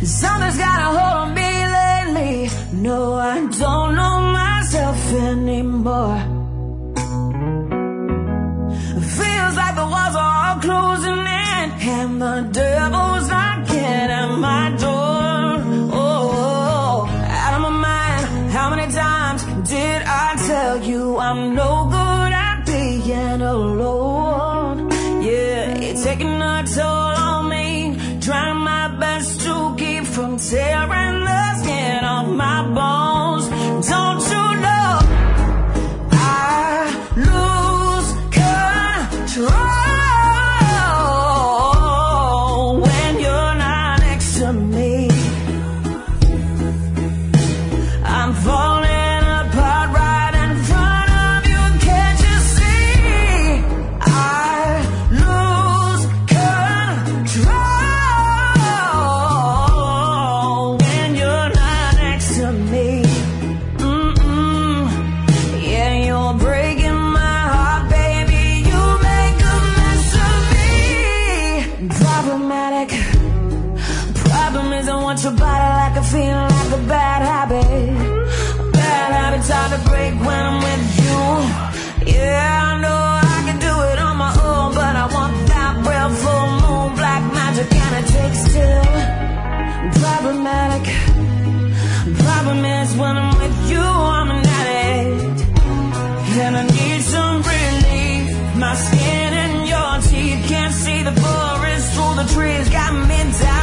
Something's got a hold on me lately. No, I don't know myself anymore. Feels like the walls are all closing in, and the devil's knocking at my door. Oh, out of my mind. How many times did I tell you I'm no good at being alone? Yeah, it's taking a toll on me, trying my best to keep from tearing the skin off my bones. Don't you know I lose control when you're not next to me? I'm falling apart right in front of you. Can't you see? I lose control when you're not next to me. Yeah, you're breaking my heart, baby. You make a mess of me. Problematic. Problem isn't what your body like. I feel like a bad habit. Bad habits hard to break when I'm with you. Yeah, I know I can do it on my own, but I want that real full moon, black magic, and it takes two. Problematic. Problem is when I'm with you, I'm an addict, and I need some relief. My skin and your teeth can't see the forest through the trees, got me down.